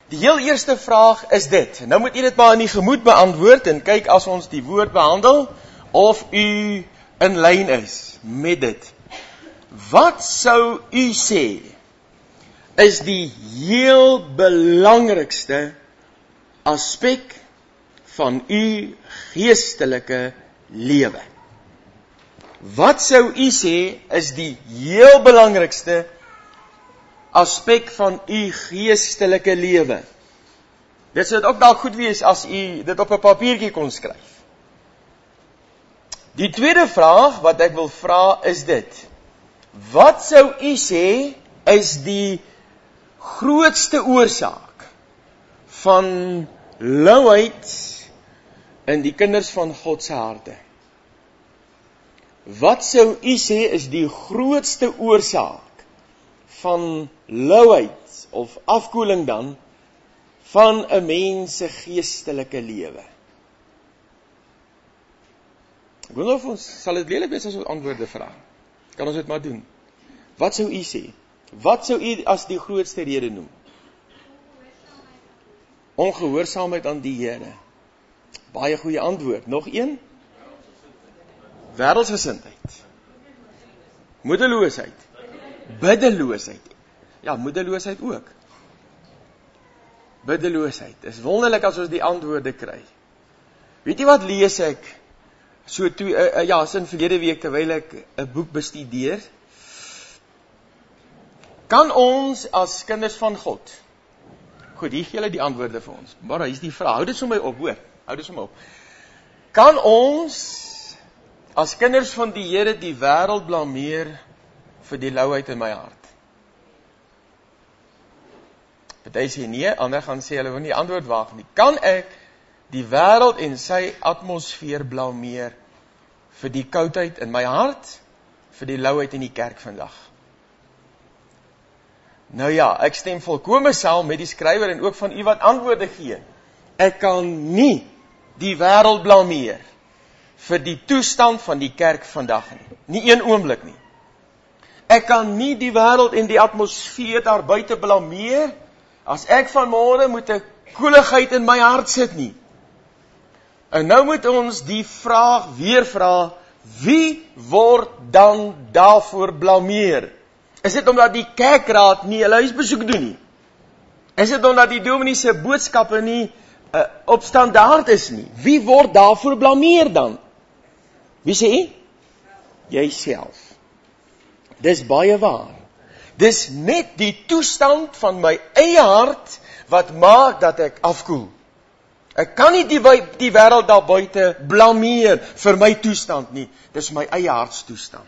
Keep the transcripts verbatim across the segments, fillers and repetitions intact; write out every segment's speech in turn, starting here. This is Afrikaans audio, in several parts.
Die heel eerste vraag is dit. Nou moet u dit maar in die gemoed beantwoord en kyk as ons die woord behandel of u in lyn is met dit. Wat sou u sê is die heel belangrikste aspek van u geestelike lewe? Wat sou u sê is die heel belangrikste aspek van u geestelike lewe? Dit sou ook dalk goed wees as u dit op 'n papiertjie kon skryf. Die tweede vraag wat ek wil vra is dit. Wat sou u sê is die grootste oorsaak van louheid in die kinders van God se harte? Wat sou u sê is die grootste oorsaak van louheid of afkoeling dan van 'n mens se geestelike lewe? Ek wil of ons sal dit lelik wees as ons antwoorde vra. Kan ons dit maar doen? Wat sou u sê? Wat sou u as die grootste rede noem? Ongehoorsaamheid aan die Here. Baie goeie antwoord. Nog een? Wêreldsgesindheid. Moedeloosheid. Biddeloosheid. Ja, moedeloosheid ook. Biddeloosheid. Dit is wonderlik as ons die antwoorde kry. Weet jy wat lees ek? So toe, uh, uh, ja, sin verlede week terwyl ek 'n boek bestudeer. Kan ons as kinders van God, goed, hier gee julle die antwoorde vir ons, maar hier is die vraag, hou dit so my op, hoor, hou dit so my op. Kan ons as kinders van die Here die wêreld blameer vir die louheid in my hart? Party sê nee, ander gaan sê hulle wil nie antwoord waag nie. Kan ek die wêreld en sy atmosfeer blameer vir die koudheid in my hart, vir die louheid in die kerk vandag? Nou ja, ek stem volkome saam met die skrywer en ook van u wat antwoorde gee. Ek kan nie die wêreld blameer vir die toestand van die kerk vandag nie. Nie een oomblik nie. Ek kan nie die wêreld en die atmosfeer daar buite blameer as ek vanmôre moet 'n koeligheid in my hart sit nie. En nou moet ons die vraag weer vra, wie word dan daarvoor blameer? Is dit omdat die kerkraad nie hulle huisbesoek doen nie? Is dit omdat die dominee se boodskappe nie uh, op standaard is nie? Wie word daarvoor blameer dan? Wie sê jy? Jyself. Dis baie waar. Dis net die toestand van my eie hart wat maak dat ek afkoel. Ek kan nie die, die wêreld daar buite blameer vir my toestand nie. Dis my eie hartstoestand.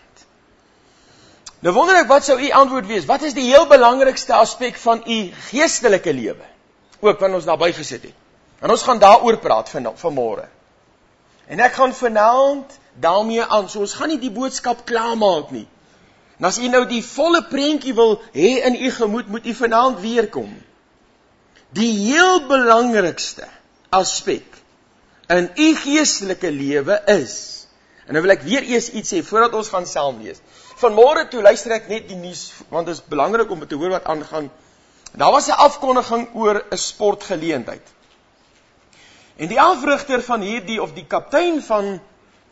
Nou wonder ek, wat sou u antwoord wees? Wat is die heel belangrikste aspek van u geestelike lewe? Ook wat ons daarby gesit het. En ons gaan daaroor praat van, vanmôre. En ek gaan vanaand daarmee aan, so ons gaan nie die boodskap klaarmaak nie. En as u nou die volle prentjie wil hê in u gemoed, moet u vanaand weer kom. Die heel belangrikste aspek in u geestelike lewe is, en nou wil ek weer eers iets sê, voordat ons gaan saam lees. Vanmôre toe luister ek net die nuus, want dit is belangrik om te hoor wat aangaan. Daar was 'n afkondiging oor 'n sportgeleentheid. En die afrigter van hierdie, of die kaptein van,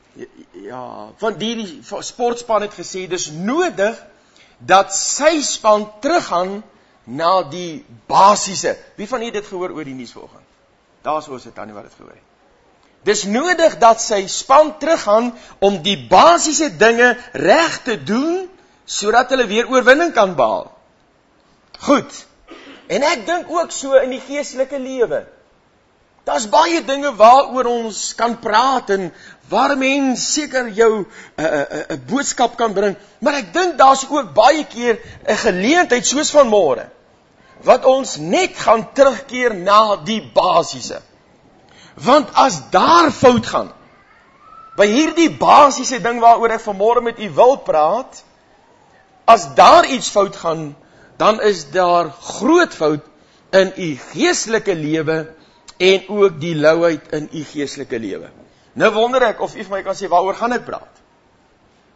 ja, van die sportspan het gesê, dis nodig dat sy span teruggaan na die basiese. Wie van u dit gehoor oor die nuus vanoggend? Daar is ons het dan nie wat dit gehoor het. Dis nodig dat sy span teruggaan om die basiese dinge reg te doen, sodat hulle weer oorwinning kan behaal. Goed. En ek dink ook so in die geestelike lewe. Daar's baie dinge waaroor ons kan praat en waar mens seker jou 'n uh, uh, uh, boodskap kan bring, maar ek dink daar's ook baie keer 'n geleentheid soos vanmôre wat ons net gaan terugkeer na die basiese. Want as daar fout gaan, by hierdie basiese ding waaroor ek vanmôre met u wil praat, as daar iets fout gaan, dan is daar groot fout in u geestelike lewe en ook die louheid in u geestelike lewe. Nou wonder ek of u vir my kan sê, waaroor gaan ek praat?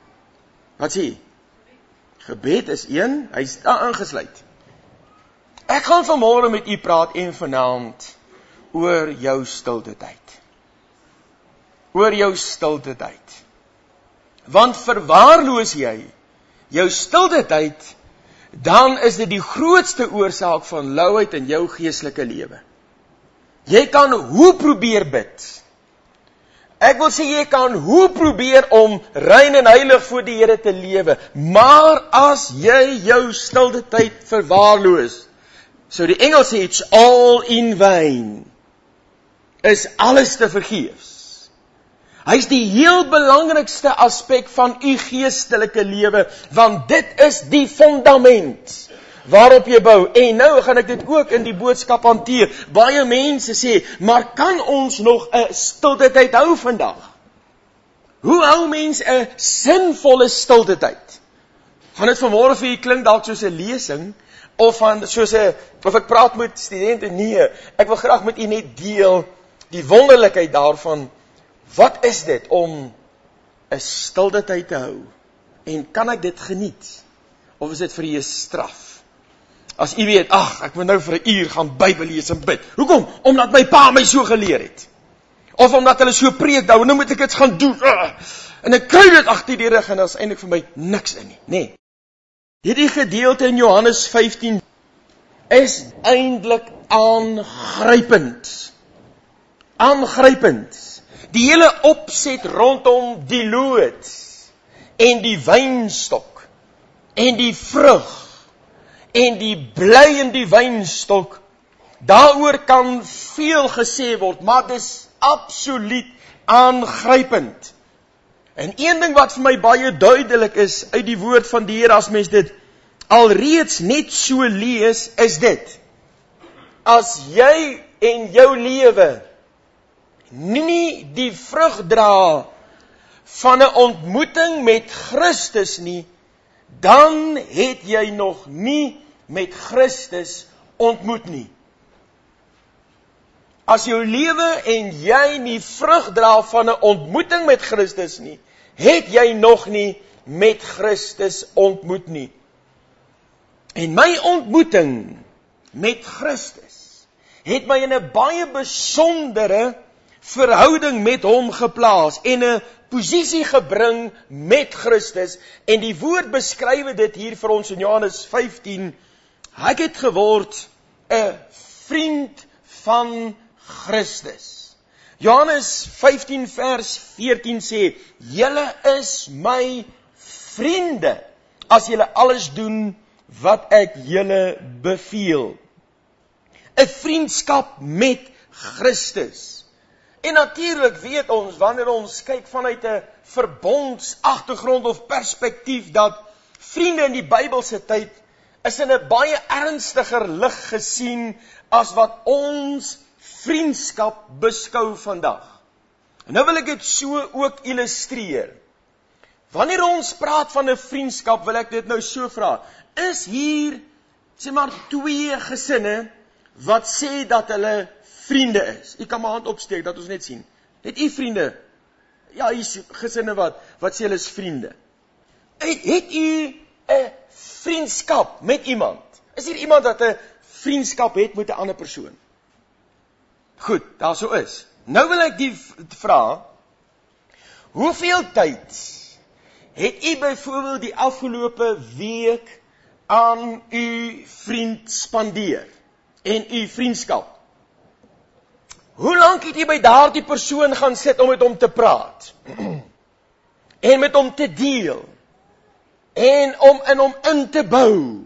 Wat sê? Gebed is een, hy is daar ingesluit. Ek gaan vanmôre met u praat en vanaand oor jou stilte tyd. Oor jou stilte tyd. Want verwaarloos jy jou stilte tyd, dan is dit die grootste oorsaak van louheid in jou geestelike lewe. Jy kan hoe probeer bid. Ek wil sê jy kan hoe probeer om rein en heilig voor die Here te lewe, maar as jy jou stilte tyd verwaarloos, so die Engels sê, it's all in vain, is alles te vergeefs. Hy is die heel belangrikste aspek van u geestelike lewe, want dit is die fundament waarop jy bou. En nou gaan ek dit ook in die boodskap hanteer. Baie mense sê, maar kan ons nog 'n stilte tyd hou vandag? Hoe hou mens 'n sinvolle stilte tyd? Gaan dit vanmôre vir u klink dalk soos 'n lesing, of van soos 'n of ek praat met studente? Nee, ek wil graag met u net deel die wonderlikheid daarvan. Wat is dit om 'n stilte tyd te hou? En kan ek dit geniet? Of is dit vir u 'n straf? As u weet, ag, ek moet nou vir 'n uur gaan Bybel lees en bid. Hoekom? Omdat my pa my so geleer het. Of omdat hulle so preek, nou, nou moet ek dit gaan doen. Uh, en ek kry dit agter die rug en daar is eintlik vir my niks in nie. Nee. Hierdie gedeelte in Johannes vyftien is eintlik aangrypend. Aangrypend. Die hele opset rondom die loot en die wynstok en die vrug en die bly in die wynstok, daaroor kan veel gesê word, maar dis absoluut aangrypend. En een ding wat vir my baie duidelik is uit die woord van die Here, as mens dit alreeds net so lees, is dit: as jy en jou lewe nie die vrug dra van 'n ontmoeting met Christus nie, dan het jy nog nie met Christus ontmoet nie. As jou lewe en jy nie vrug dra van 'n ontmoeting met Christus nie, het jy nog nie met Christus ontmoet nie. En my ontmoeting met Christus het my in 'n baie besondere verhouding met hom geplaas en 'n posisie gebring met Christus, en die woord beskryf dit hier vir ons in Johannes vyftien, ek het geword 'n vriend van Christus. Johannes vyftien vers veertien sê, julle is my vriende, as julle alles doen wat ek julle beveel. 'n vriendskap met Christus. En natuurlik weet ons, wanneer ons kyk vanuit 'n verbondsagtergrond of perspektief, dat vriende in die Bybelse tyd is in 'n baie ernstiger lig gesien as wat ons vriendskap beskou vandag. En nou wil ek dit so ook illustreer. Wanneer ons praat van 'n vriendskap, wil ek dit nou so vra, is hier, sê maar, twee gesinne wat sê dat hulle vriende is. U kan my hand opsteek, dat ons net sien. Het u vriende? Ja, hier is gesinne wat, wat sê hulle is vriende. Het, het u 'n vriendskap met iemand? Is hier iemand wat 'n vriendskap het met 'n ander persoon? Goed, daar so is. Nou wil ek die vra, hoeveel tyd het u byvoorbeeld die afgelope week aan u vriend spandeer en u vriendskap? Hoe lank het jy by daardie persoon gaan sit om met hom te praat? En met hom te deel? En om in hom in te bou?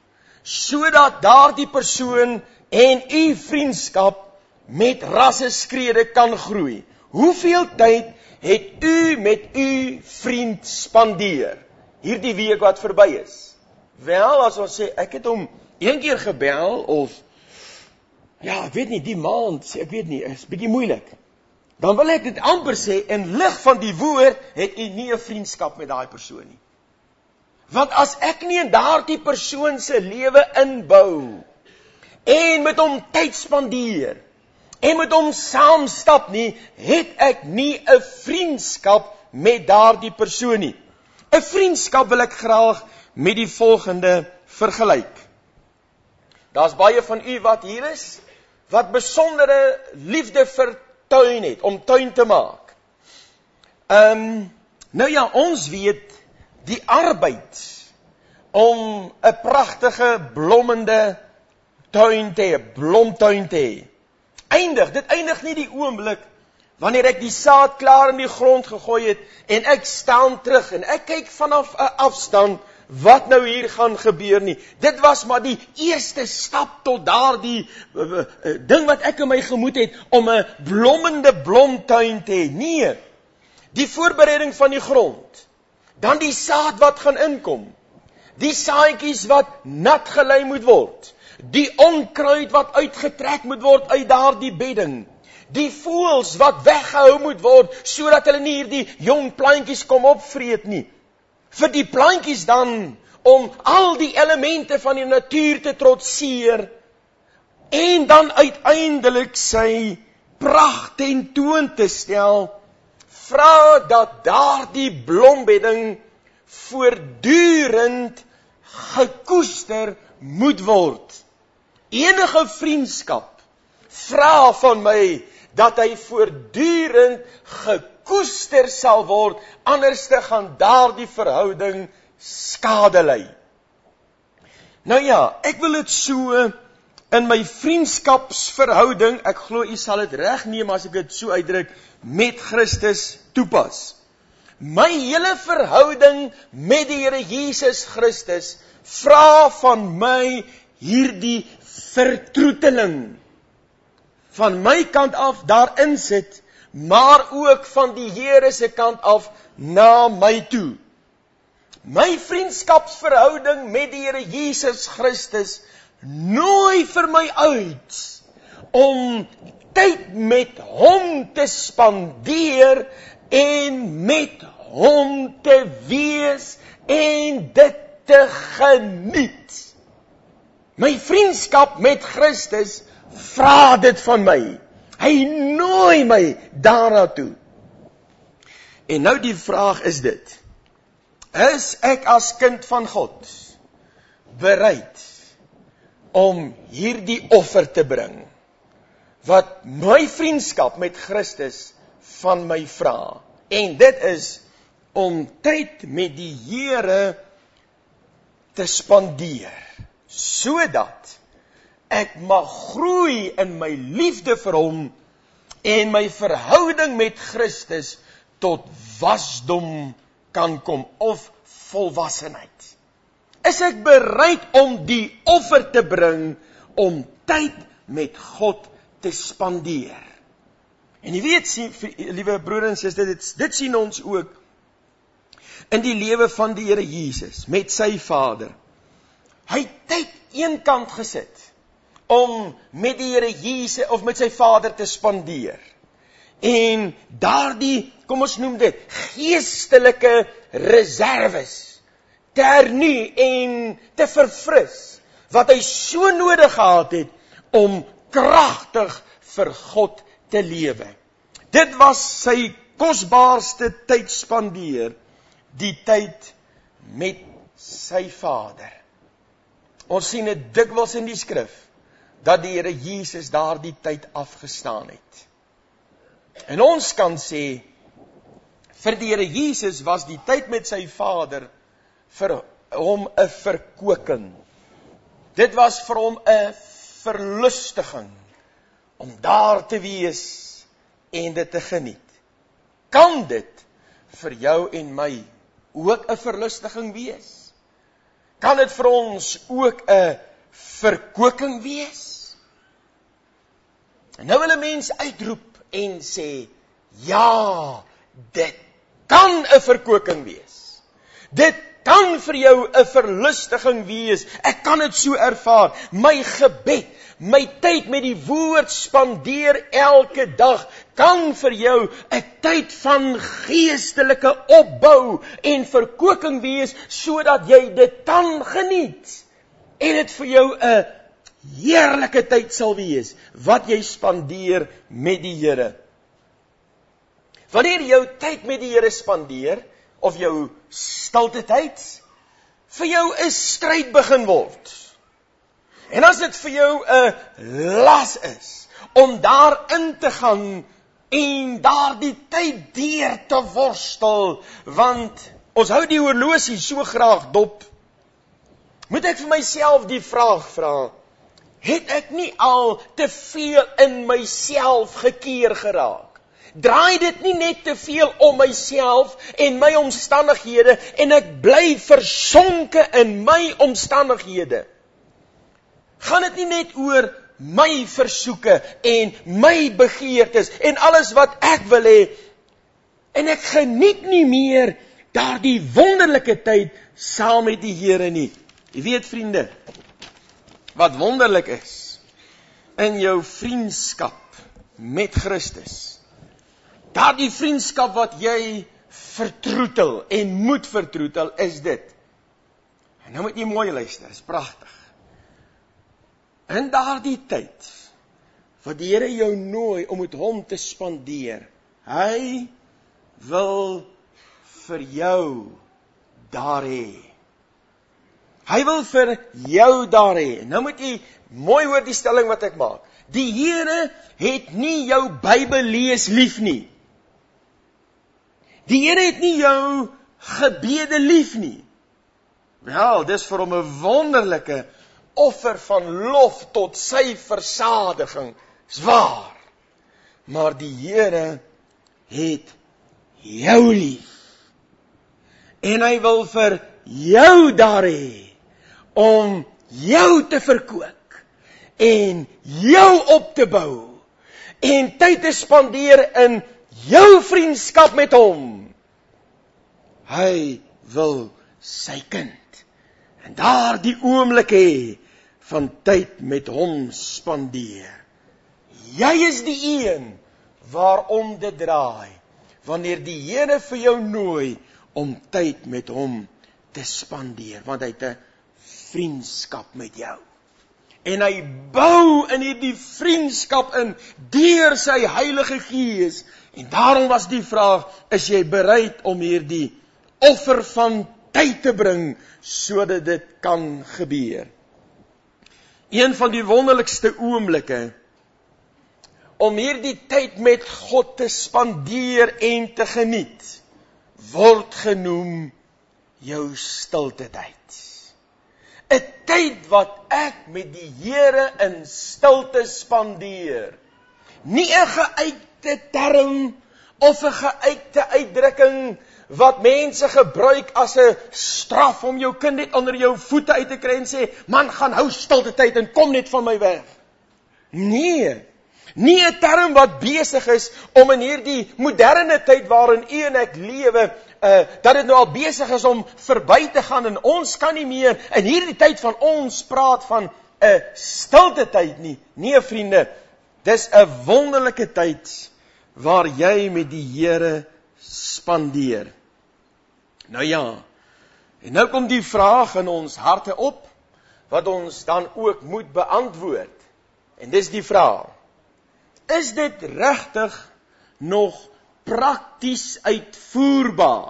Sodat daardie persoon en u vriendskap met rasseskrede kan groei. Hoeveel tyd het u met u vriend spandeer? Hierdie week wat verby is. Wel, as ons sê, ek het hom een keer gebel, of ja, ek weet nie, die maand, sê, ek weet nie, is bietjie moeilik. Dan wil ek dit amper sê, in lig van die woord, het u nie 'n vriendskap met daai persoon nie. Want as ek nie in daardie persoon se lewe inbou, en met hom tyd spandeer, en met hom saamstap nie, het ek nie 'n vriendskap met daardie persoon nie. 'n Vriendskap wil ek graag met die volgende vergelyk. Daar's baie van u wat hier is, wat besondere liefde vir tuin het, om tuin te maak. Um, nou ja, ons weet, die arbeid, om 'n pragtige, blommende tuin te hê, blomtuin te hê, eindig, dit eindig nie die oomblik, wanneer ek die saad klaar in die grond gegooi het, en ek staan terug, en ek kyk vanaf 'n afstand, wat nou hier gaan gebeur nie. Dit was maar die eerste stap tot daardie uh, uh, uh, ding wat ek in my gemoed het, om 'n blommende blomtuin te hê. Nee, die voorbereiding van die grond, dan die saad wat gaan inkom, die saadjies wat nat gelei moet word, die onkruid wat uitgetrek moet word uit daardie bedding, die voëls wat weggehou moet word, sodat hulle nie hierdie jong plantjies kom opvreet nie, vir die plantjies dan, om al die elemente van die natuur te trotseer, en dan uiteindelik sy pracht ten toon te stel, vra dat daardie blombedding voortdurend gekoester moet word. Enige vriendskap vra van my dat hy voortdurend gekoester sal word, anders te gaan daardie verhouding skade ly. Nou ja, ek wil dit so in my vriendskapsverhouding, ek glo u sal dit reg neem as ek dit so uitdruk, met Christus toepas. My hele verhouding met die Here Jesus Christus vra van my hierdie vertroeteling. Van my kant af daarin sit, maar ook van die Here se kant af na my toe. My vriendskapsverhouding met die Here Jesus Christus nooi vir my uit om tyd met hom te spandeer en met hom te wees en dit te geniet. My vriendskap met Christus vra dit van my. Hy nooi my daarna toe. En nou die vraag is dit: is ek as kind van God bereid om hierdie offer te bring, wat my vriendskap met Christus van my vra? En dit is om tyd met die Here te spandeer, sodat ek mag groei in my liefde vir hom en my verhouding met Christus tot wasdom kan kom, of volwassenheid. Is ek bereid om die offer te bring, om tyd met God te spandeer? En jy weet, liewe broer en suster, dit, dit sien ons ook in die lewe van die Here Jesus, met sy Vader. Hy het tyd eenkant gesit, om met die Here Jesus, of met sy Vader te spandeer. En daardie, kom ons noem dit, geestelike reserves, te hernie en te verfris, wat hy so nodig gehad het, om kragtig vir God te lewe. Dit was sy kosbaarste tyd spandeer, die tyd met sy Vader. Ons sien dit dikwels in die skrif, dat die Here Jesus daardie tyd afgestaan het. En ons kan sê, vir die Here Jesus was die tyd met sy Vader vir hom 'n verkoking. Dit was vir hom 'n verlustiging, om daar te wees en dit te geniet. Kan dit vir jou en my ook 'n verlustiging wees? Kan dit vir ons ook 'n verkoking wees? En nou wil 'n mens uitroep en sê, ja, dit kan 'n verkoking wees. Dit kan vir jou 'n verlustiging wees. Ek kan dit so ervaar. My gebed, my tyd met die woord spandeer elke dag, kan vir jou 'n tyd van geestelike opbou en verkoking wees, sodat jy dit kan geniet. En dit vir jou 'n heerlike tyd sal wees, wat jy spandeer met die Here. Wanneer jou tyd met die Here spandeer, of jou stilte tyd, vir jou 'n stryd begin word. En as dit vir jou 'n las is om daarin te gaan en daardie tyd deur te worstel, want ons hou die horlosie so graag dop, moet ek vir myself die vraag vra, het ek nie al te veel in myself gekeer geraak? Draai dit nie net te veel om myself en my omstandighede en ek bly versonke in my omstandighede? Gaan dit nie net oor my versoeke en my begeertes en alles wat ek wil hê, en ek geniet nie meer daardie wonderlike tyd saam met die Here nie. Jy weet vriende, wat wonderlik is in jou vriendskap met Christus, daardie vriendskap wat jy vertroetel en moet vertroetel, is dit. En nou moet jy mooi luister, is pragtig. In daardie tyd, wat die Here jou nooi om met hom te spandeer, hy wil vir jou daar hê. Hy wil vir jou daar hê. Nou moet jy mooi hoor die stelling wat ek maak. Die Here het nie jou Bybel lees lief nie. Die Here het nie jou gebede lief nie. Wel, dis vir hom 'n wonderlike offer van lof tot sy versadiging. Zwaar. Maar die Here het jou lief. En hy wil vir jou daar hê, om jou te verkoop, en jou op te bou, en tyd te spandeer in jou vriendskap met hom. Hy wil sy kind, en daar die oomblik hê, van tyd met hom spandeer. Jy is die een, waarom dit draai, wanneer die Here vir jou nooi, om tyd met hom te spandeer, want hy het 'n vriendskap met jou. En hy bou in hierdie vriendskap in, deur sy Heilige Gees, en daarom was die vraag, is jy bereid om hierdie offer van tyd te bring, sodat dit kan gebeur? Een van die wonderlikste oomblikke, om hierdie tyd met God te spandeer en te geniet, word genoem jou stilte tyd. 'n Tyd wat ek met die Here in stilte spandeer. Nie 'n geuite term of 'n geuite uitdrukking wat mense gebruik as 'n straf om jou kind net onder jou voete uit te kry en sê, man, gaan hou stilte tyd en kom net van my weg. Nee, nie 'n term wat besig is om in hierdie moderne tyd waarin u en ek lewe, uh, dat dit nou al besig is om verby te gaan, en ons kan nie meer in hierdie tyd van ons praat van 'n uh, stilte tyd nie. Nee vriende, dis 'n wonderlike tyd waar jy met die Here spandeer. Nou ja, en nou kom die vraag in ons harte op, wat ons dan ook moet beantwoord. En dis die vraag, is dit regtig nog prakties uitvoerbaar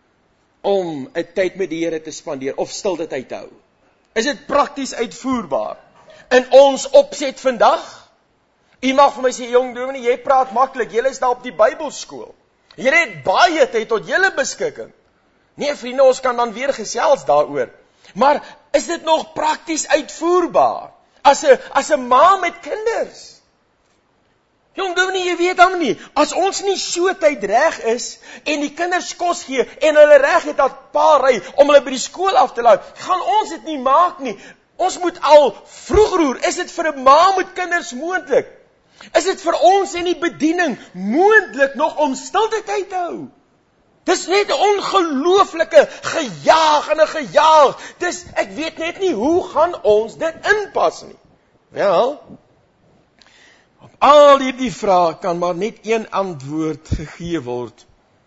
om 'n tyd met die Here te spandeer, of stilte tyd te hou? Is dit prakties uitvoerbaar in ons opset vandag? U mag vir my sê, jong dominee, jy praat maklik, jy is daar op die Bybelskool. Jy het baie tyd tot julle beskikking. Nee vriende, ons kan dan weer gesels daaroor. Maar is dit nog prakties uitvoerbaar? As 'n as 'n ma met kinders? Jong dominee, jy weet hom nie, as ons nie so tyd reg is, en die kinders kos gee, en hulle reg het dat pa ry, om hulle by die skool af te laai, gaan ons dit nie maak nie. Ons moet al vroeg roer. Is dit vir 'n ma met kinders moontlik? Is dit vir ons en die bediening moontlik nog om stilte tyd te hou? Dis net 'n ongelooflike gejaag en 'n gejaag. Dis, ek weet net nie, hoe gaan ons dit inpas nie? Wel, op al hierdie vrae kan maar net een antwoord gegee word.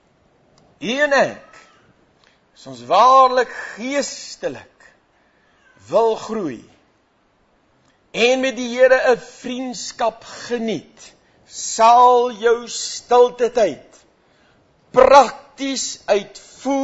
U en ek, as ons waarlik geestelik wil groei, en met die Here 'n vriendskap geniet, sal jou stilte tyd prakties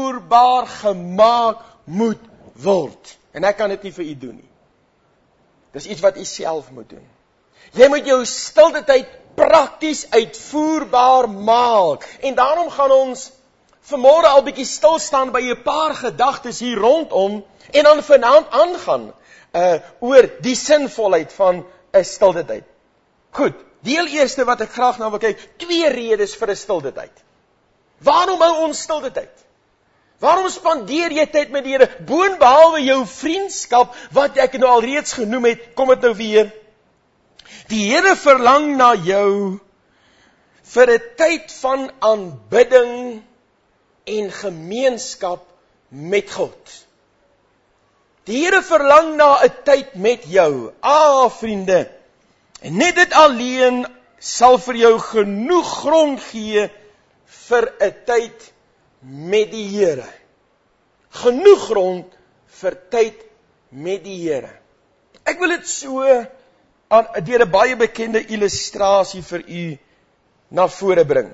uitvoerbaar gemaak moet word. En ek kan dit nie vir u doen nie. Dis iets wat jy self moet doen. Jy moet jou stilte tyd prakties uitvoerbaar maak. En daarom gaan ons vanmôre al bietjie stil staan by 'n paar gedagtes hier rondom en dan vanaand aangaan uh, oor die sinvolheid van 'n stilte tyd. Goed, die heel eerste wat ek graag na wil kyk, twee redes vir 'n stilte tyd. Waarom hou ons stilte tyd? Waarom spandeer jy tyd met die Here? Boonbehalwe jou vriendskap, wat ek nou al reeds genoem het, kom dit nou weer. Die Here verlang na jou vir 'n tyd van aanbidding en gemeenskap met God. Die Here verlang na 'n tyd met jou. Ah, vriende, en net dit alleen sal vir jou genoeg grond gee vir 'n tyd met die Here. Genoeg grond vir tyd met die Here. Ek wil dit so aan deur 'n baie bekende illustrasie vir u na vore bring.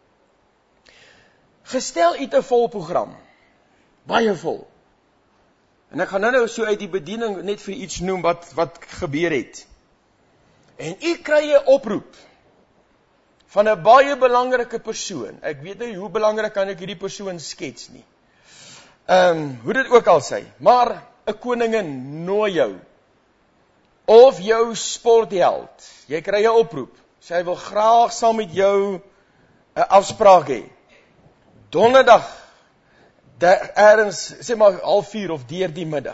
Gestel u 'n vol program, baie vol. En ek gaan nou nou so uit die bediening net vir iets noem wat wat gebeur het. En u kry 'n oproep van 'n baie belangrike persoon. Ek weet nie hoe belangrik kan ek hierdie persoon skets nie. Ehm, um, hoe dit ook al sê, maar 'n koningin nooi jou. Of jou sportheld. Jy kry 'n oproep. Sy wil graag saam met jou 'n afspraak hê. Donderdag, ergens, sê maar half vier of deur die middag.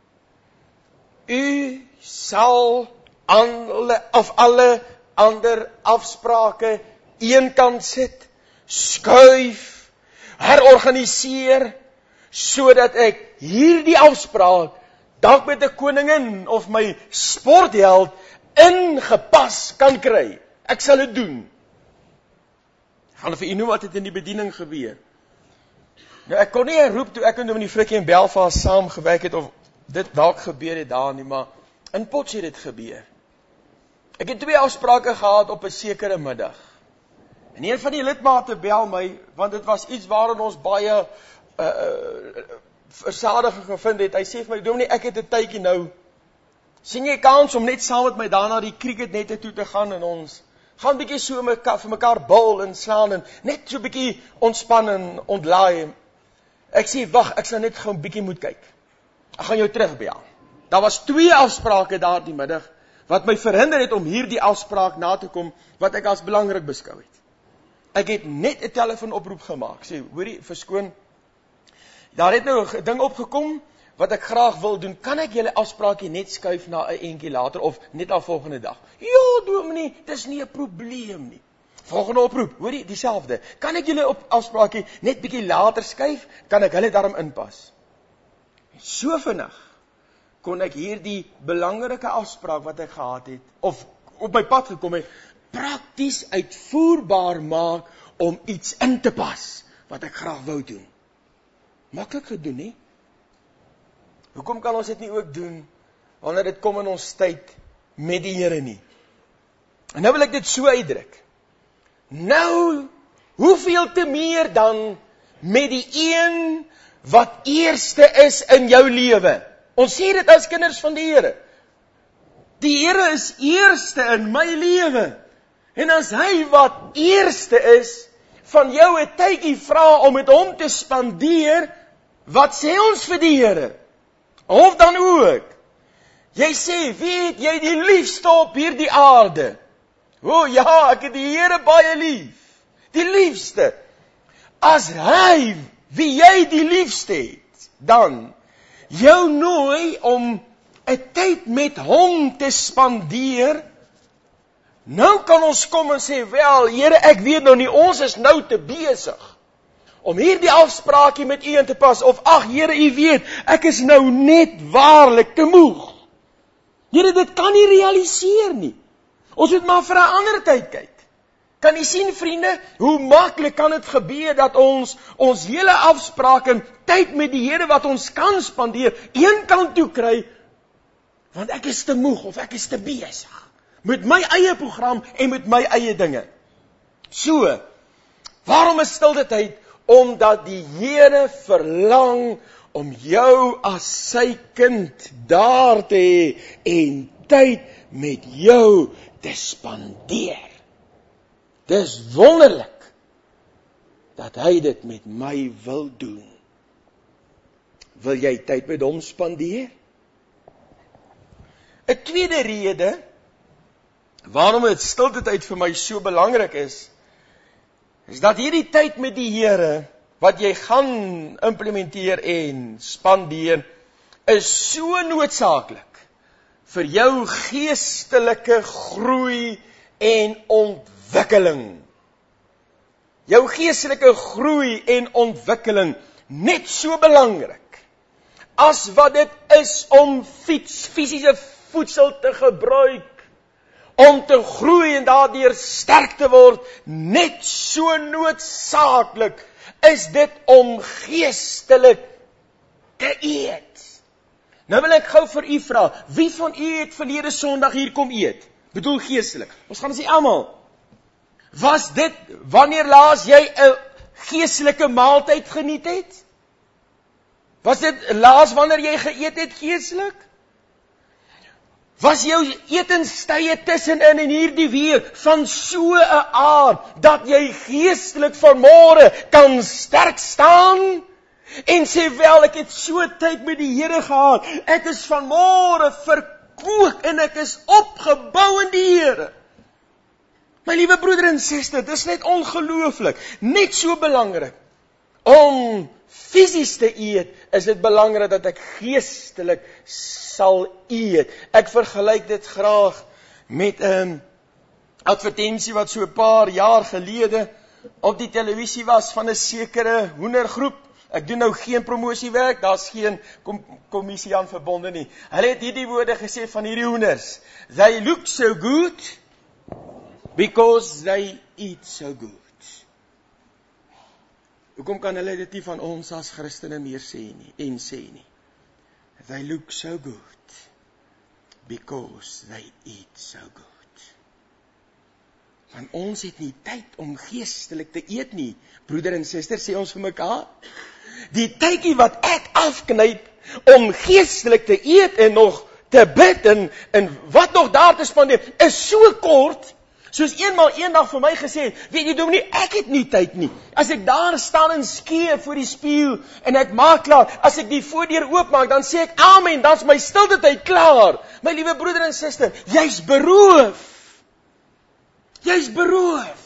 U sal alle, of alle ander afsprake eenkant sit, skuif, herorganiseer, sodat ek hierdie afspraak dalk met 'n koningin of my sportheld ingepas kan kry. Ek sal dit doen. Ek gaan vir u noem wat het in die bediening gebeur. Nou, ek kon nie roep toe ek en Dominee Frikkie in Belfast saam gewerk het, of dit dalk gebeur het daar nie, maar in Potchefstroom het dit gebeur. Ek het twee afsprake gehad op 'n sekere middag. En een van die lidmate bel my, want dit was iets waarin ons baie uh, uh, versadiging gevind het. Hy sê vir my, Dominee, ek het 'n tydjie nou, sien jy kans om net saam met my daarna die cricketnette toe te gaan, en ons gaan bietjie so mekaar, vir mekaar bal en slaan, en net so bietjie ontspan en ontlaai. Ek sê, wag, ek sal net gou 'n bietjie moet kyk. Ek gaan jou terugbel. Daar was twee afsprake daar die middag, wat my verhinder het om hierdie afspraak na te kom, wat ek as belangrik beskou het. Ek het net 'n telefoonoproep gemaak, sê, hoorie, verskoon, daar het nou 'n ding opgekom, wat ek graag wil doen, kan ek julle afspraakie net skuif na 'n entjie later, of net na volgende dag? Ja, Dominee, dis nie 'n probleem nie. Volgende oproep, hoorie, dieselfde, kan ek julle op afspraakie net bietjie later skuif, kan ek hulle daarom inpas? So vinnig, kon ek hierdie belangrike afspraak wat ek gehad het, of op my pad gekom het, prakties uitvoerbaar maak, om iets in te pas, wat ek graag wou doen. Maklik gedoen, nie? Hoekom kan ons dit nie ook doen, wanneer dit kom in ons tyd, met die Here nie? En nou wil ek dit so uitdruk. Nou, hoeveel te meer dan, met die een, wat eerste is in jou lewe? Ons sê dit as kinders van die Here. Die Here is eerste in my lewe. En as hy wat eerste is, van jou 'n tydjie vra om met hom te spandeer, wat sê ons vir die Here? Of dan ook, jy sê, weet jy die liefste op hierdie aarde? O ja, ek het die Here baie lief. Die liefste. As hy, wie jy die liefste het, dan jou nooi om 'n tyd met hom te spandeer, nou kan ons kom en sê, wel, Here, ek weet nou nie, ons is nou te besig om hierdie afspraakie met u in te pas, of ag, Here, u weet, ek is nou net waarlik te moeg. Here, dit kan nie realiseer nie. Ons moet maar vir 'n ander tyd kyk. Kan jy sien, vriende, hoe maklik kan dit gebeur, dat ons, ons hele afsprake, tyd met die Here wat ons kan spandeer, een kant toe kry, want ek is te moeg, of ek is te besig, met my eie program, en met my eie dinge. So, waarom is stilte tyd? Omdat die Here verlang, om jou as sy kind daar te hê, en tyd met jou te spandeer. Dis wonderlik dat hy dit met my wil doen. Wil jy tyd met hom spandeer? 'n tweede rede waarom dit stilte tyd vir my so belangrik is, is dat hierdie tyd met die Here wat jy gaan implementeer en spandeer, is so noodsaaklik vir jou geestelike groei en ontwikkeling. Jou geestelike groei en ontwikkeling net so belangrik as wat dit is om fiets, fisiese voedsel te gebruik, om te groei en daardeur sterk te word, net so noodsaaklik is dit om geestelik te eet. Nou wil ek gou vir u vra, wie van u het verlede Sondag hier kom eet? Bedoel geestelik. Ons gaan sê almal. Was dit wanneer laas jy 'n geestelike maaltyd geniet het? Was dit laas wanneer jy geëet het geestelik? Was jou etenstye tussenin en hierdie weer van so 'n aard dat jy geestelik vanmôre kan sterk staan en sê wel, ek het so tyd met die Here gehad. Ek is vanmôre verkoop en ek is opgebou in die Here. My liewe broeder en suster, dit is net ongelooflik, net so belangrik om fisies te eet, is dit belangrik dat ek geestelik sal eet. Ek vergelyk dit graag met 'n um, advertensie wat so 'n paar jaar gelede op die televisie was van 'n sekere hoendergroep. Ek doen nou geen promosiewerk, daar's geen kom, kommissie aan verbonde nie. Hulle het hierdie woorde gesê van hierdie hoenders: They look so good because they eat so good. Hoekom kan hulle dit nie van ons as Christene meer sê nie, en sê nie? They look so good because they eat so good. Want ons het nie tyd om geestelik te eet nie, broeder en suster, sê ons vir mekaar. Die tydjie wat ek afknyp om geestelik te eet en nog te bid en, en wat nog daar te spandeer, is so kort. Soos eenmaal eendag vir my gesê het, weet jy Dominee, ek het nie tyd nie. As ek daar staan en skeer voor die spieël en ek maak klaar, as ek die voordeur oopmaak, dan sê ek amen, dan is my stilte tyd klaar. My liewe broeder en suster, jy's beroof. Jy's beroof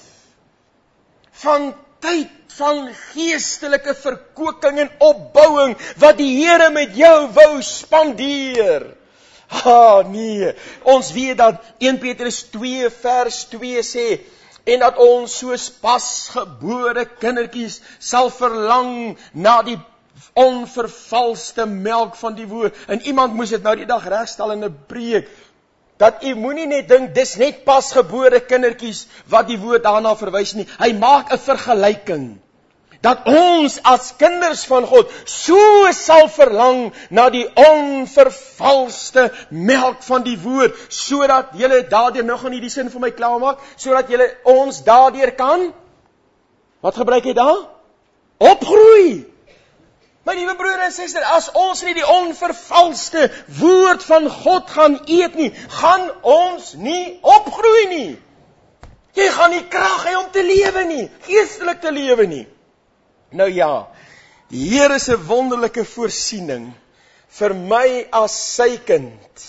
van tyd van geestelike verkoeking en opbouing wat die Here met jou wou spandeer. Ah nee, ons weet dat Eerste Petrus twee vers twee sê, en dat ons soos pasgebore kindertjies sal verlang na die onvervalste melk van die woord. En iemand moes dit nou die dag regstel in 'n preek, dat u moenie net dink, dis net pasgebore kindertjies wat die woord daarna verwys nie. Hy maak 'n vergelyking, dat ons as kinders van God so sal verlang na die onvervalste melk van die woord, sodat julle daardeur, nou gaan hierdie sin vir my klaarmaak, sodat julle ons daardeur kan, wat gebruik hy daar? Opgroei. My liewe broer en suster, as ons nie die onvervalste woord van God gaan eet nie, gaan ons nie opgroei nie. Jy gaan nie krag hê om te lewe nie, geestelik te lewe nie. Nou ja, die Here se wonderlike voorsiening vir my as sy kind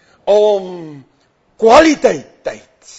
om kwaliteit tyd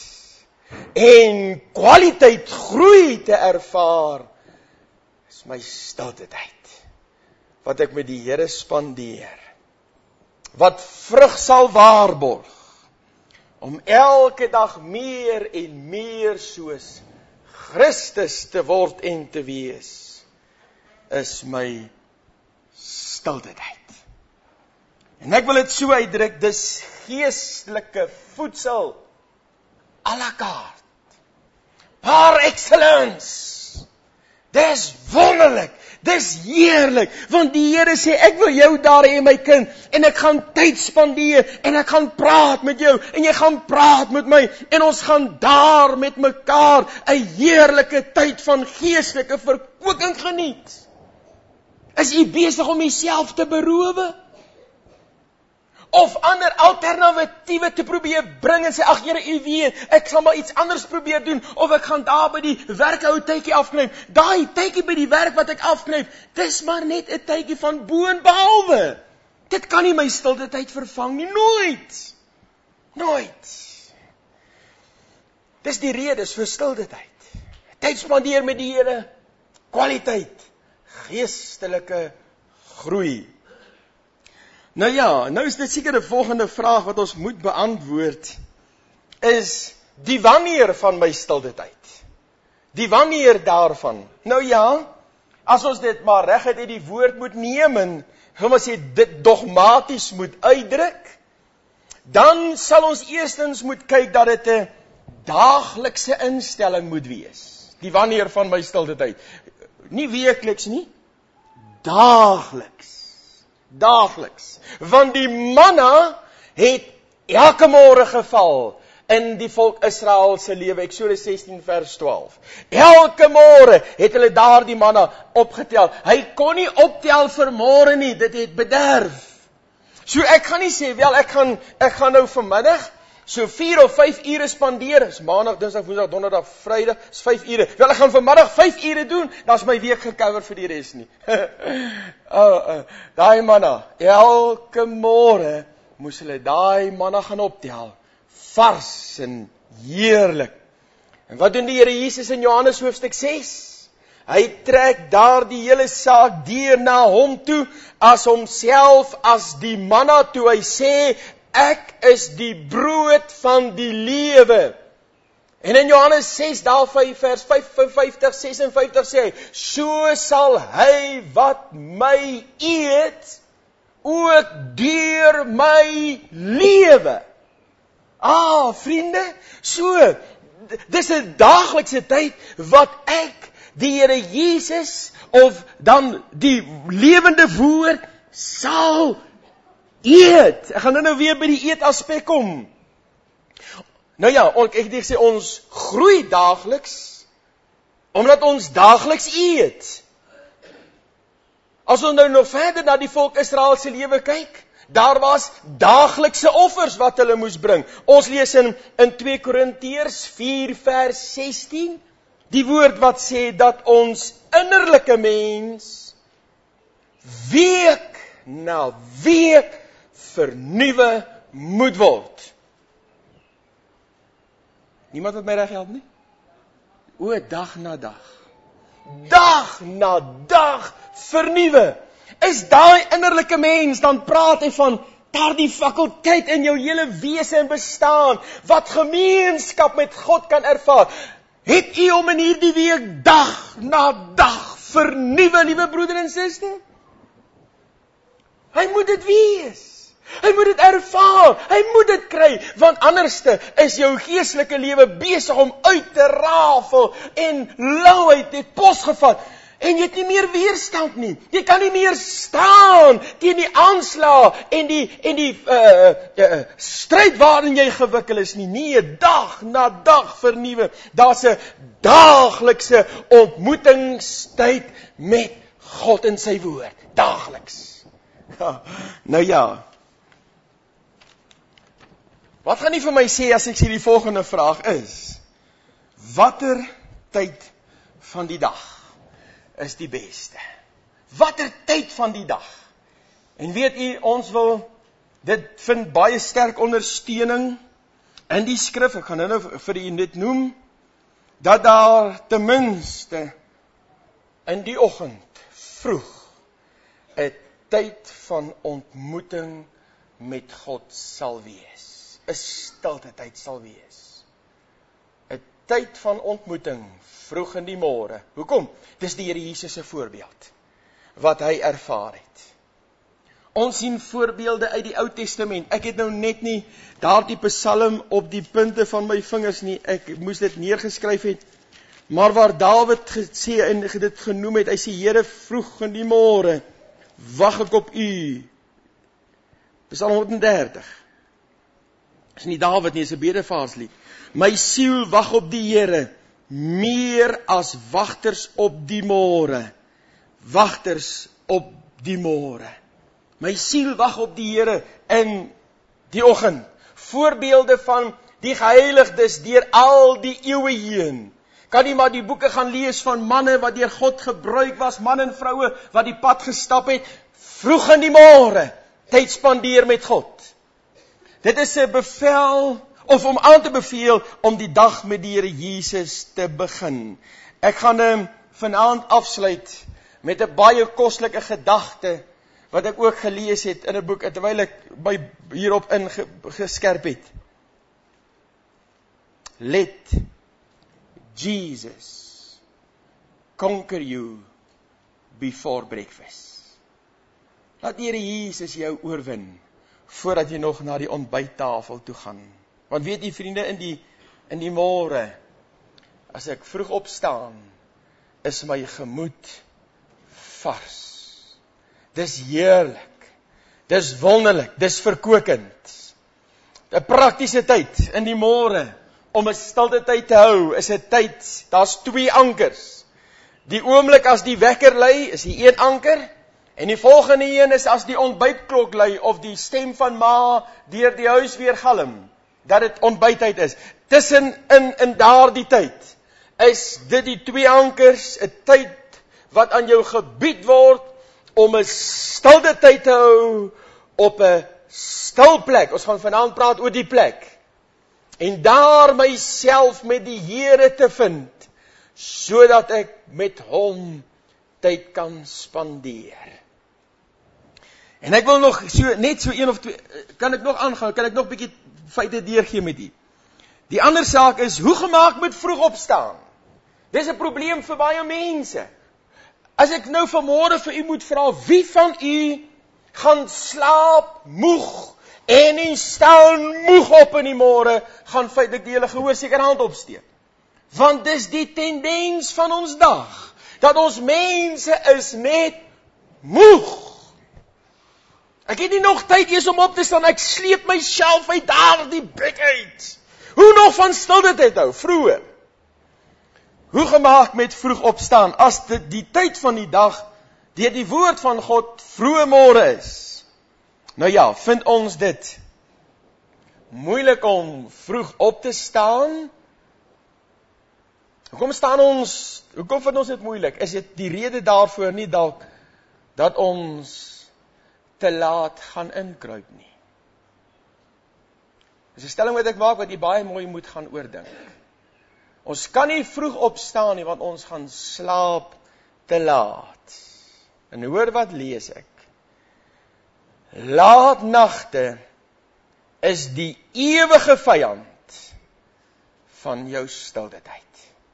en kwaliteit groei te ervaar, is my stilte tyd wat ek met die Here spandeer, wat vrug sal waarborg om elke dag meer en meer soos Christus te word en te wees, is my stilte tyd. En ek wil dit so uitdruk, dis geestelike voedsel à la carte, par excellence. Dis wonderlik, dis heerlik, want die Here sê, ek wil jou daar hê my kind, en ek gaan tyd spandeer, en ek gaan praat met jou, en jy gaan praat met my, en ons gaan daar met mekaar 'n heerlike tyd van geestelike verkoeking geniet. Is u besig om jouself te beroof? of ander alternatiewe te probeer bring en sê, ag Here, u weet, ek sal maar iets anders probeer doen, of ek gaan daar by die werk ou tydjie afknyp. Daai tydjie by die werk wat ek afknyp, dis maar net 'n tydjie van bo en behalwe. Dit kan nie my stilte tyd vervang nie, nooit. Nooit. Dis die redes vir stilte tyd. Tyd spandeer met die Here, kwaliteit, geestelike groei. Nou ja, nou is dit seker 'n volgende vraag wat ons moet beantwoord, is die wanneer van my stilte tyd. Die wanneer daarvan. Nou ja, as ons dit maar reguit uit die woord moet neem en gaan ons sê dit dogmaties moet uitdruk, dan sal ons eerstens moet kyk dat dit 'n daaglikse instelling moet wees. Die wanneer van my stilte tyd. Nie weekliks nie, daagliks. Daagliks. Want die manna het elke môre geval in die volk Israel se lewe, Eksodus sestien vers twaalf. Elke môre het hulle daar die manna opgetel. Hy kon nie optel vir môre nie, dit het bederf. So ek gaan nie sê, wel ek gaan, ek gaan nou vanmiddag so vier of vyf ure spandeer, is maandag, dinsdag, woensdag, donderdag, vrydag, is vyf ure. Wel, ek gaan vanmiddag vyf ure doen, dan is my week gecover vir die res nie. oh, uh, daai manna, elke môre moes hulle daai manna gaan optel, vars en heerlik. En wat doen die Here Jesus in Johannes hoofstuk ses? Hy trek daar die hele saak deur na hom toe, as homself, as die manna toe, hy sê, ek is die brood van die lewe. En in Johannes ses, daar vers vyfenvyftig, sesenvyftig sê hy, so sal hy wat my eet, ook deur my lewe. Ah, vriende, so, dis 'n daaglikse tyd wat ek die Here Jesus, of dan die lewende woord, sal eet. Ek gaan nou, nou weer by die eet aspek kom. Nou ja, ek het gesê ons groei daagliks, omdat ons daagliks eet. As ons nou nog verder na die volk Israel se lewe kyk, daar was daaglikse offers wat hulle moes bring. Ons lees in, in twee Korintiërs vier vers sestien, die woord wat sê dat ons innerlike mens week na week vernuwe moet word. Niemand wat my reg help nie? O, dag na dag. Dag na dag vernuwe. Is daai innerlike mens, dan praat hy van daardie fakulteit in jou hele wese en bestaan, wat gemeenskap met God kan ervaar. Het u hom in hierdie week dag na dag vernuwe, liewe broeder en suster? Hy moet dit wees. Hy moet dit ervaar. Hy moet dit kry, want anderste is jou geestelike lewe besig om uit te rafel en lauheid het posgevat. En jy het nie meer weerstand nie. Jy kan nie meer staan teen die aanslag en die en die uh, uh, stryd waarin jy gewikkel is nie. Nee, dag na dag vernuwe. Daar's 'n daaglikse ontmoetingstyd met God in sy woord. Daagliks. Ja, nou ja. Wat gaan nie vir my sê as ek sê die volgende vraag is, watter tyd van die dag is die beste? Watter tyd van die dag? En weet u, ons wil, dit vind baie sterk ondersteuning in die skrif, ek gaan nou vir u dit noem, dat daar ten minste in die oggend, vroeg, 'n tyd van ontmoeting met God sal wees. 'n stilte tyd sal wees. 'n tyd van ontmoeting, vroeg in die môre. Hoekom? Dis die Here Jesus se voorbeeld, wat hy ervaar het. Ons sien voorbeelde uit die Ou Testament. Ek het nou net nie daardie Psalm op die punte van my vingers nie, ek moes dit neergeskryf het, maar waar Dawid gesê en dit genoem het, hy sê, Here, vroeg in die môre, wag ek op u. Psalm honderddertig. Dis nie Dawid nie, is 'n bedevaarslied. My siel wag op die Here, meer as wagters op die môre. Wagters op die môre. My siel wag op die Here, en die oggend. Voorbeelde van die geheiligdes deur al die eeue heen. Kan jy maar die boeke gaan lees van manne wat deur God gebruik was, man en vroue wat die pad gestap het, vroeg in die môre, tyd spandeer met God. Dit is 'n bevel, of om aan te beveel, om die dag met die Here Jesus te begin. Ek gaan um, vanaand afsluit met 'n baie koslike gedagte, wat ek ook gelees het in 'n boek, terwyl ek by hierop ingeskerp het. Let Jesus conquer you before breakfast. Laat die Here Jesus jou oorwin, voordat jy nog na die ontbyttafel toe gaan. Want weet jy vriende, in die, in die môre, as ek vroeg opstaan, is my gemoed vars. Dis heerlik, dis wonderlik, dis verkokend. 'n Praktiese tyd in die môre, om 'n stilte tyd te hou, is 'n tyd, daar's twee ankers. Die oomblik as die wekker lui, is die een anker, en die volgende een is as die ontbytklok lui, of die stem van ma deur die huis weer galm, dat dit ontbyttyd is. Tussen in, in daardie tyd, is dit die twee ankers, 'n tyd wat aan jou gebied word, om 'n stilte tyd te hou, op 'n stil plek. Ons gaan vanaand praat oor die plek. En daar myself met die Here te vind, sodat ek met hom tyd kan spandeer. En ek wil nog so, net so een of twee, kan ek nog aangaan, kan ek nog 'n bietjie feite deurgee met u. Die ander saak is, hoe gemaak met vroeg opstaan? Dis 'n probleem vir baie mense. As ek nou vanmôre vir u moet vra, wie van u gaan slaap moeg, en u staan moeg op in die môre, gaan feitelik die hele gehoor seker hand opsteek. Want dis die tendens van ons dag, dat ons mense is net moeg. Ek het nie nog tyd eers om op te staan, ek sleep myself uit daardie bed uit. Hoe nog van stilte tyd hou, vroeër? Hoe gemaak met vroeg opstaan, as dit die tyd van die dag, deur die woord van God, vroeë môre is? Nou ja, vind ons dit moeilik om vroeg op te staan? Hoekom staan ons, hoekom vind ons dit moeilik? Is dit die rede daarvoor nie dalk, dat ons te laat gaan inkruip nie? Dis 'n stelling wat ek maak, wat jy baie mooi moet gaan oordink. Ons kan nie vroeg opstaan nie, want ons gaan slaap te laat. En hoor wat lees ek? Laatnagte is die ewige vyand van jou stilte tyd.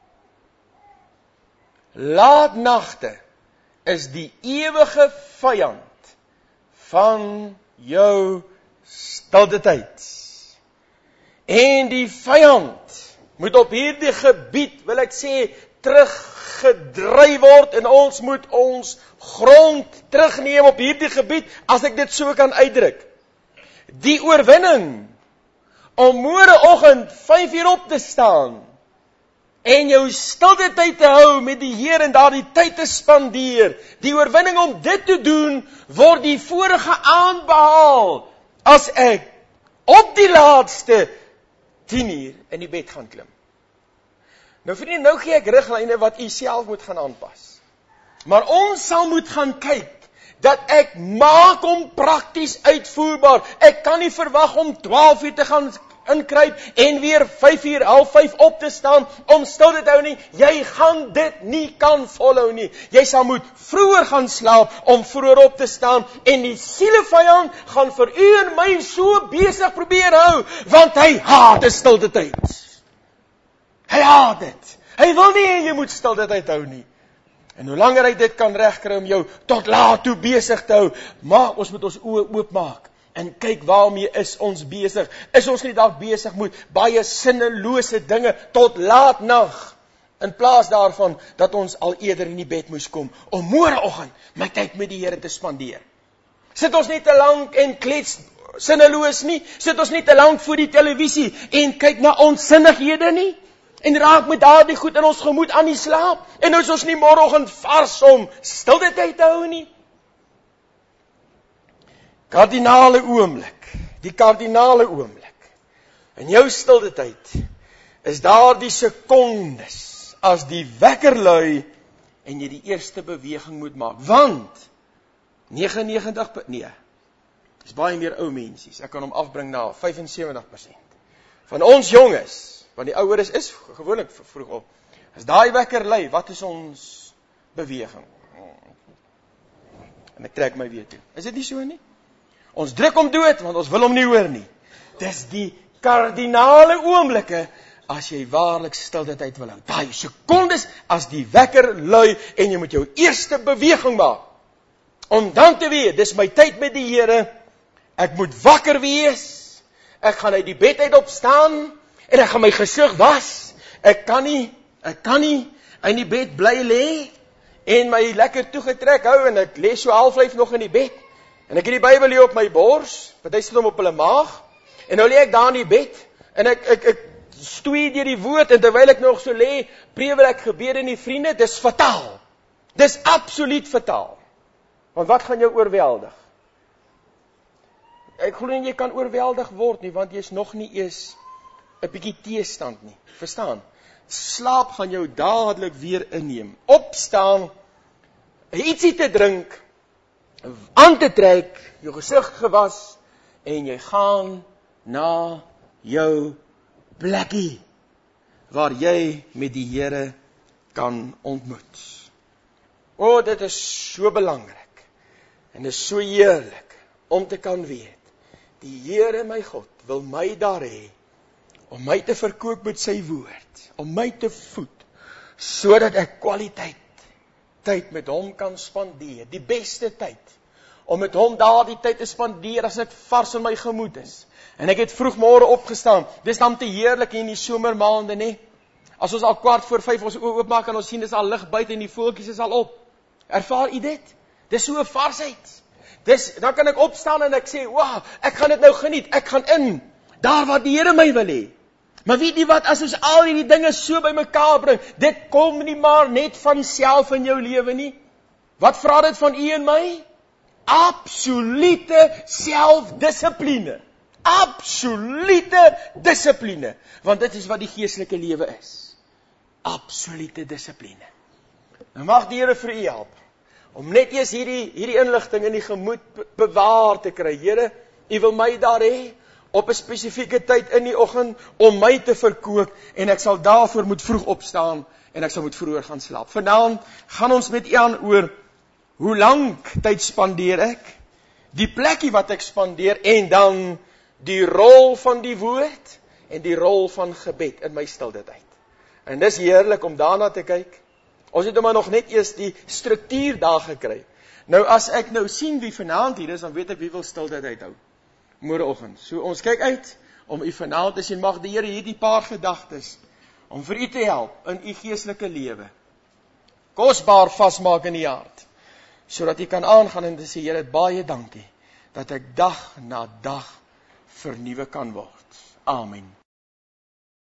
Laatnagte is die ewige vyand van jou stilte tyd. En die vyand moet op hierdie gebied, wil ek sê, teruggedry word, en ons moet ons grond terugneem op hierdie gebied, as ek dit so kan uitdruk. Die oorwinning om môreoggend vyf uur op te staan en jou stilte tyd te hou met die Here en daardie tyd te spandeer, die oorwinning om dit te doen, word die vorige aand behaal, as ek op die laaste tien uur in die bed gaan klim. Nou vriende, nou gee ek riglyne wat u self moet gaan aanpas. Maar ons sal moet gaan kyk, dat ek maak hom prakties uitvoerbaar. Ek kan nie verwag om twaalf uur te gaan inkruip, en weer vyf uur, half vyf op te staan, om stilte te hou nie. Jy gaan dit nie kan volhou nie. Jy sal moet vroeër gaan slaap, om vroeër op te staan, en die sielevyand gaan vir u en my so besig probeer hou, want hy haat die stilte tyd. Hy haat dit. Hy wil nie en jy moet stilte tyd hou nie. En hoe langer hy dit kan regkry om jou tot laat toe besig te hou, maar ons moet ons oë oopmaak en kyk waarmee is ons besig. Is ons nie dalk besig met baie sinnelose dinge tot laat nag, in plaas daarvan dat ons al eerder in die bed moes kom om môreoggend my tyd met die Here te spandeer? Sit ons nie te lank en klets sinneloos nie? Sit ons nie te lank voor die televisie en kyk na onsinnighede nie? En raak met daardie goed in ons gemoed aan die slaap? En nou is ons nie môreoggend vars om stilte tyd te hou nie? Kardinale oomblik, die kardinale oomblik. In jou stilte tyd is daar die sekondes as die wekker lui en jy die eerste beweging moet maak. Want negenennegentig, nee, dis baie meer ou mensies. Ek kan hom afbring na vyf en sewentig persent. Van ons jonges, want die oueres is gewoonlik vroeg op. As daai wekker lui, wat is ons beweging? En ek trek my weer toe. Is dit nie so nie? Ons druk hom dood, want ons wil hom nie hoor nie. Dis die kardinale oomblikke, as jy waarlik stilte tyd wil hou. Daai sekondes, as die wekker lui, en jy moet jou eerste beweging maak. Om dan te weet, dis my tyd met die Here, ek moet wakker wees, ek gaan uit die bed uit opstaan, en ek gaan my gesig was, ek kan nie, ek kan nie, in die bed bly lê, en my lekker toegetrek hou, en ek lees so halflyf nog in die bed, en ek het die Bybel hier op my bors, party sit hom op hulle maag, en nou lê ek daar in die bed, en ek, ek, ek stoei deur die woord, en terwyl ek nog so lê, prevel ek gebede in die vriende, dis fataal, dis absoluut fataal, want wat gaan jou oorweldig? Ek glo nie jy kan oorweldig word nie, want jy is nog nie eens 'n bietjie teestand nie, verstaan? Slaap gaan jou dadelik weer inneem, opstaan, ietsie te drink, aan te trek, jou gesig gewas, en jy gaan na jou plekkie, waar jy met die Here kan ontmoet. O, dit is so belangrik, en dit is so heerlik, om te kan weet, die Here my God wil my daar hê, om my te verkoop met sy woord, om my te voed, sodat ek kwaliteit, tyd met hom kan spandeer, die beste tyd, om met hom daar die tyd te spandeer, as dit vars in my gemoed is, en ek het vroegmôre opgestaan, dis dan te heerlik in die somermaande, nie? As ons al kwart voor vyf ons oë oopmaak, en ons sien, dis al lig buite, en die voeltjies is al op, ervaar u dit? Dis so 'n varsheid, dis, dan kan ek opstaan, en ek sê, wow, ek gaan dit nou geniet, ek gaan in, daar waar die Here my wil hê. Maar weet jy wat, as ons al hierdie dinge so by mekaar bring, dit kom nie maar net van self in jou lewe nie. Wat vra dit van u en my? Absolute selfdissipline. Absolute dissipline. Want dit is wat die geestelike lewe is. Absolute dissipline. Nou mag die Here vir u help, om net eers hierdie, hierdie inligting in die gemoed bewaar te kry. Here, u wil my daar hê, op 'n spesifieke tyd in die oggend, om my te verkoop, en ek sal daarvoor moet vroeg opstaan, en ek sal moet vroeër gaan slaap. Vanaand gaan ons met u aan oor, hoe lank tyd spandeer ek, die plekkie wat ek spandeer, en dan die rol van die woord, en die rol van gebed in my stilte tyd. En dis heerlik om daarna te kyk. Ons het nou maar nog net eers die struktuur daar gekry. Nou as ek nou sien wie vanaand hier is, dan weet ek wie wil stilte tyd hou. Môreoggend. So ons kyk uit om u vanaand te sien, mag die Here hierdie paar gedagtes om vir u te help in u geestelike lewe kosbaar vasmaak in die hart, sodat u kan aangaan en te sê, Here, baie dankie dat ek dag na dag vernuwe kan word. Amen.